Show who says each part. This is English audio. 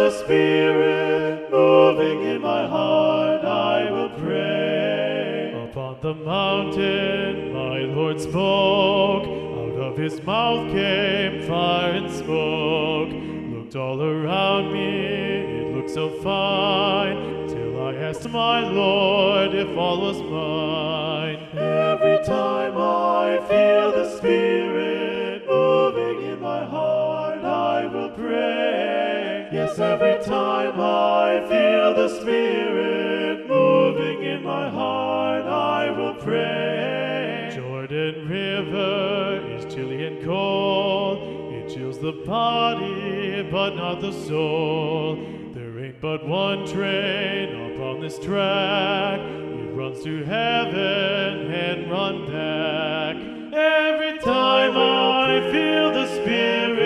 Speaker 1: the Spirit moving in my heart, I will pray.
Speaker 2: Upon the mountain my Lord spoke, out of his mouth came fire and smoke. Looked all around me, it looked so fine, till I asked my Lord if all was mine.
Speaker 1: Every time I feel the Spirit moving in my heart, I will pray. Yes, every time I feel the Spirit moving in my heart, I will pray.
Speaker 2: Jordan River is chilly and cold, it chills the body but not the soul. There ain't but one train upon this track, it runs to heaven and run back. Every time I feel the Spirit